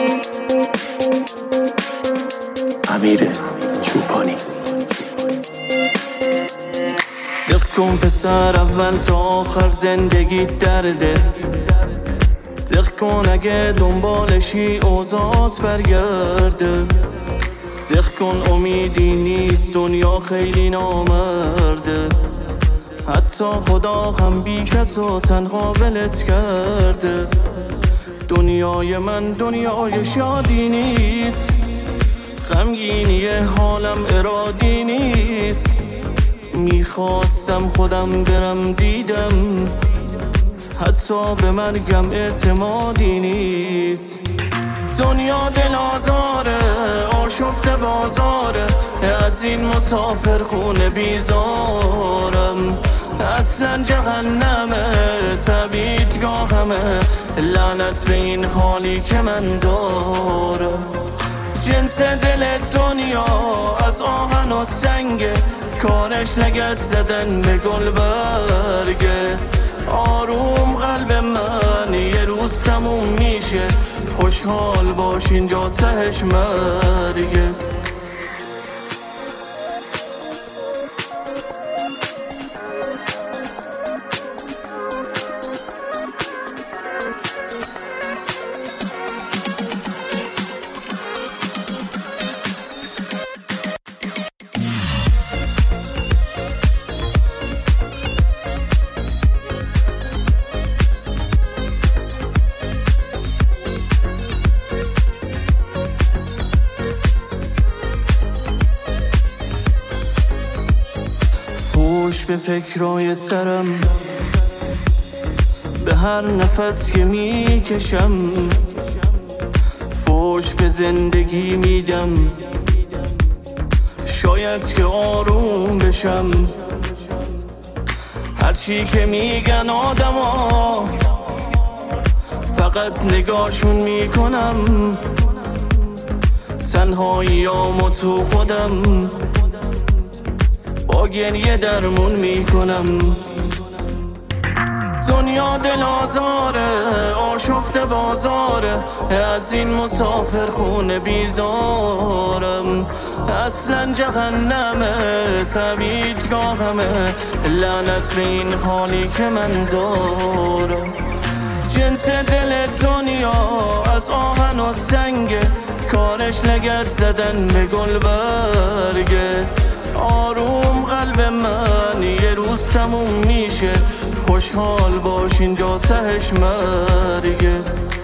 امیر چوپانی. دق کن پسر اول تا آخر زندگی درده، دق کن اگه دنبالشی اوضاعت برگرده، دق کن امیدی نیست دنیا خیلی نامرده، حتی خدا هم بی کس و تنها ولت کرده. دنیای من دنیای شادی نیست، غمگینی حالم ارادی نیست، میخواستم خودم برم دیدم، حتی به مرگم اعتمادی نیست. دنیا دل آزاره، آشفته بازاره، از این مسافر خونه بیزارم، اصلا جهنمه تبیدگاهمه، لعنت به این حالی که من دارم. جنس دل دنیا از آهن و سنگه، کارش لگد زدن به گل برگه. آروم قلب من یه روز تموم میشه، خوشحال باش اینجا تهش مرگه. خوش به فکرای سرم، به هر نفس که میکشم، فوش به زندگی میدم، شاید که آروم بشم. هرچی که میگن آدما فقط نگاهشون میکنم، تنهاییامو تو خودم با گریه درمون میکنم. دنیا دل آزاره، آشفته بازاره، از این مسافر خونه بیزارم، اصلا جهنمه تبیدگاهمه، لعنت به این حالی که من دارم. جنس دل دنیا از آهن و سنگه، کارش لگد زدن به گل برگه. آروم قلب من یه روز تموم میشه، خوشحال باش اینجا تهش مرگه.